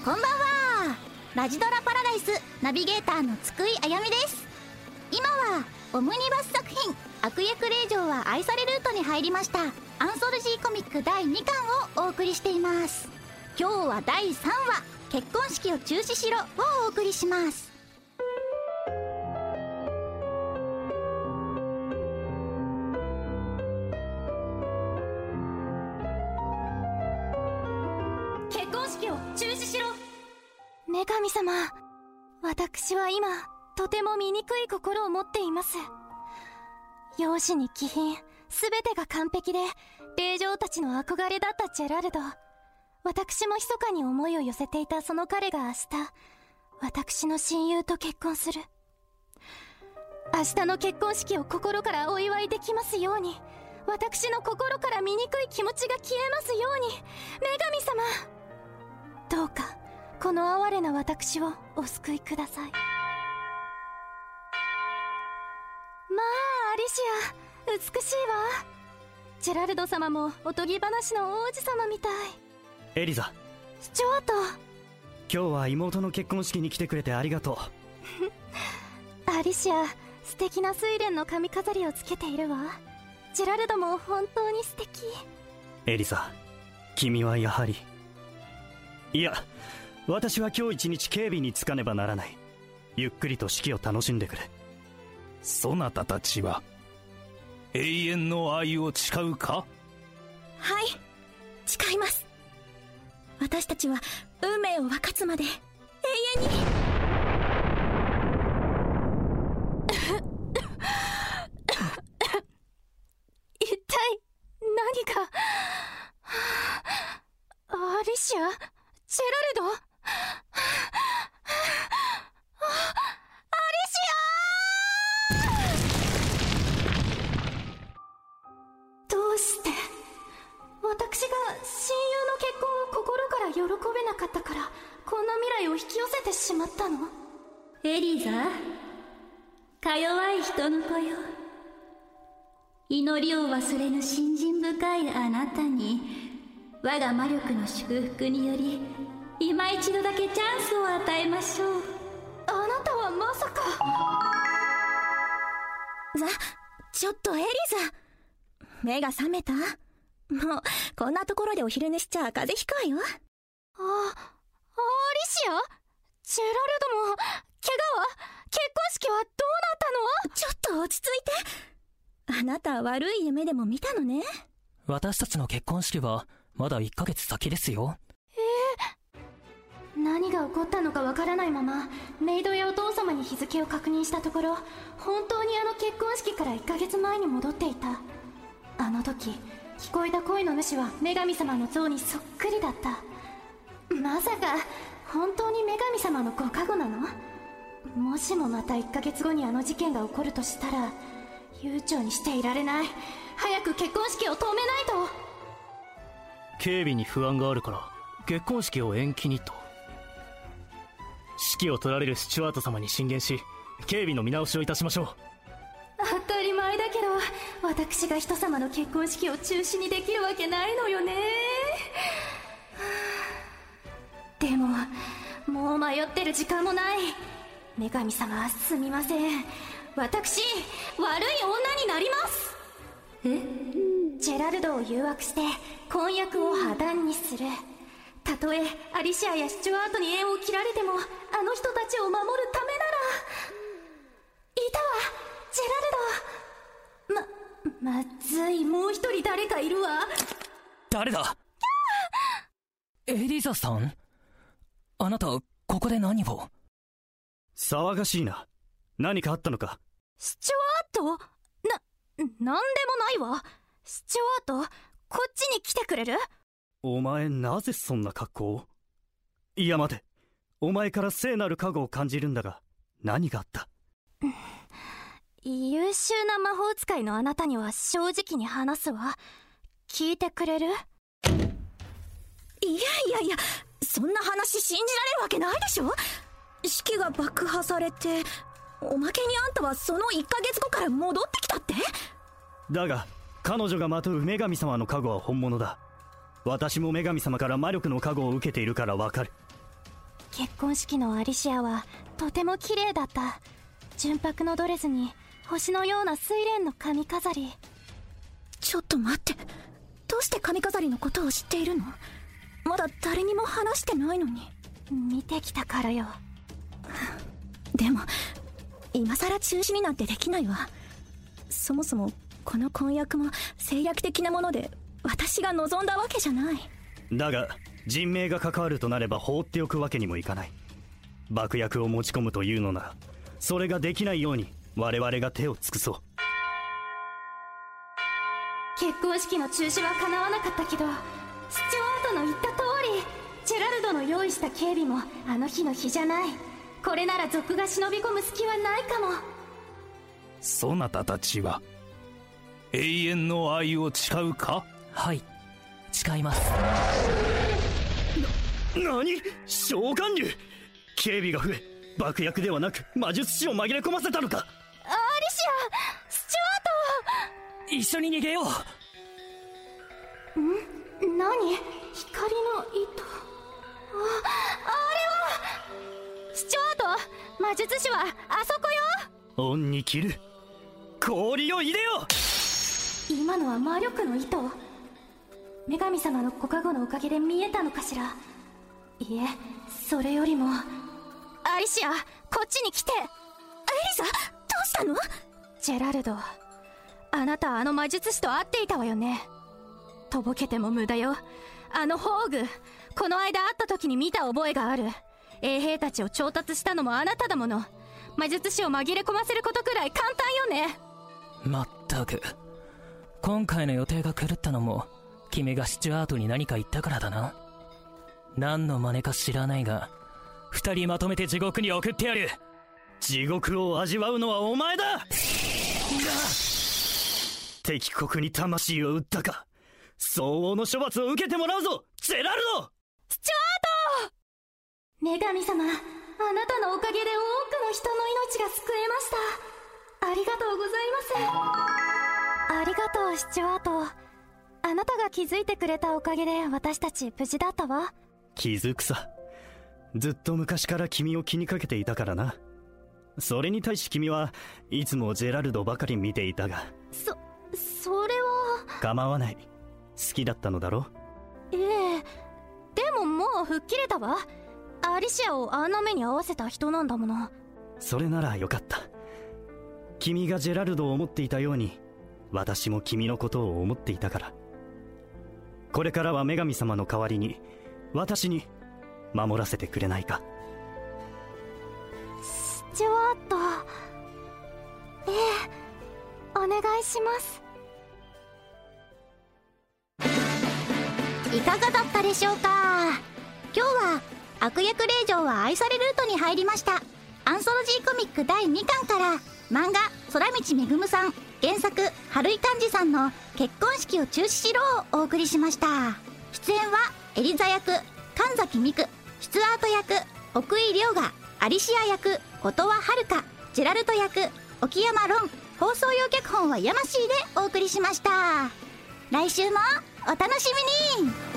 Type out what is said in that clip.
こんばんは。ラジドラパラダイスナビゲーターの津久井あやみです。今はオムニバス作品悪役令嬢は愛されルートに入りましたアンソロジーコミック第2巻をお送りしています。今日は第3話結婚式を中止しろをお送りします。結婚式を中止しろ。 女神様、私は今とても醜い心を持っています。容姿に気品、全てが完璧で令嬢たちの憧れだったジェラルド。私も密かに思いを寄せていたその彼が明日、私の親友と結婚する。明日の結婚式を心からお祝いできますように、私の心から醜い気持ちが消えますように、女神様、どうかこの哀れな私をお救いください。まあ、アリシア、美しいわ。ジェラルド様もおとぎ話の王子様みたい。 エリザ、 スチュワート、 今日は妹の結婚式に来てくれてありがとうアリシア、素敵な睡蓮の髪飾りをつけているわ。ジェラルドも本当に素敵。 エリザ、君はやはり、いや、私は今日一日警備につかねばならない。ゆっくりと式を楽しんでくれ。 そなたたちは永遠の愛を誓うか？ はい、誓います。私たちは運命を分かつまで永遠に。 一体何が。アリシア、ジェラルド、アリシア。どうして私が親友の結婚を心から喜べなかったからこんな未来を引き寄せてしまったの？ エリザ、か弱い人の子よ。祈りを忘れぬ信心深いあなたに我が魔力の祝福により今一度だけチャンスを与えましょう。 あなたはまさか。 ちょっとエリザ、目が覚めた？もうこんなところでお昼寝しちゃ風邪ひくわよ。 アリシア、ジェラルドも怪我は？結婚式はどうなったの？ ちょっと落ち着いて。あなた悪い夢でも見たのね。 私たちの結婚式はまだ1ヶ月先ですよ。 何が起こったのかわからないままメイドやお父様に日付を確認したところ、本当にあの結婚式から1ヶ月前に戻っていた。あの時聞こえた声の主は女神様の像にそっくりだった。まさか本当に女神様のご加護なの？もしもまた1ヶ月後にあの事件が起こるとしたら悠長にしていられない。早く結婚式を止めないと。 警備に不安があるから結婚式を延期にと。指揮を取られるスチュワート様に進言し警備の見直しをいたしましょう。 当たり前だけど私が人様の結婚式を中止にできるわけないのよね。でももう迷ってる時間もない。女神様、すみません、私悪い女になります。ジェラルドを誘惑して婚約を破談にする。たとえアリシアやスチュワートに縁を切られてもあの人たちを守るためなら。いたわ、ジェラルド。まずい、もう一人誰かいるわ。 誰だ？エリザさん、あなたここで何を？ 騒がしいな。何かあったのか？ スチュワート？なんでもないわ。スチュワート、こっちに来てくれる？ お前なぜそんな格好を？いや待て、お前から聖なる加護を感じるんだが何があった？ 優秀な魔法使いのあなたには正直に話すわ。聞いてくれる？ いや、そんな話信じられるわけないでしょ。式が爆破されて、おまけにあんたはその1ヶ月後から戻ってきたって？ だが彼女がまとう女神様の加護は本物だ。私も女神様から魔力の加護を受けているからわかる。 結婚式のアリシアはとても綺麗だった。純白のドレスに星のような睡蓮の髪飾り。 ちょっと待って、どうして髪飾りのことを知っているの？まだ誰にも話してないのに。 見てきたからよ。 でも今さら中止になんてできないわ。そもそもこの婚約も政略的なもので私が望んだわけじゃない。 だが人命が関わるとなれば放っておくわけにもいかない。爆薬を持ち込むというのならそれができないように我々が手を尽くそう。 結婚式の中止は叶わなかったけど、スチュワートの言った通りジェラルドの用意した警備もあの日の日じゃない。これなら族が忍び込む隙はないかも。 そなたたちは永遠の愛を誓うか？ はい、誓います。 何？召喚竜！警備が増え爆薬ではなく魔術師を紛れ込ませたのか？ アリシア、スチュワート！ 一緒に逃げよう。 何？光の糸。あれはスチュワート、魔術師はあそこよ。 恩に着る氷を入れよ。 今のは魔力の糸。女神様のご加護のおかげで見えたのかしら。いえ、それよりも。アリシア、こっちに来て。エリザ、どうしたの？ ジェラルド、あなたあの魔術師と会っていたわよね。とぼけても無駄よ。あの宝具、この間会った時に見た覚えがある。衛兵たちを調達したのもあなただもの。魔術師を紛れ込ませることくらい簡単よね。 まったく、今回の予定が狂ったのも君がスチュワートに何か言ったからだな。何の真似か知らないが二人まとめて地獄に送ってやる。 地獄を味わうのはお前だ。敵国に魂を売ったか。相応の処罰を受けてもらうぞ、ジェラルド。 スチュワート！女神様、あなたのおかげで多くの人の命が救えました。ありがとうございます。ありがとう、スチュワート。あなたが気づいてくれたおかげで私たち無事だったわ。 気づくさ。ずっと昔から君を気にかけていたからな。それに対し君はいつもジェラルドばかり見ていたが。 それは。 構わない。好きだったのだろ？ ええ。でももう吹っ切れたわ。アリシアをあんな目に合わせた人なんだもの。 それならよかった。君がジェラルドを思っていたように私も君のことを思っていたから。これからは女神様の代わりに私に守らせてくれないか？ スチュワート。ええ、お願いします。 いかがだったでしょうか。今日は悪役令嬢は愛されルートに入りましたアンソロジーコミック第2巻から漫画空道めぐむさん、原作春井寛治さんの結婚式を中止しろをお送りしました。出演はエリザ役神崎美久、スチュワート役奥井亮が、アリシア役音羽遥、ジェラルト役沖山ロン、放送用脚本はヤマシーでお送りしました。来週もお楽しみに。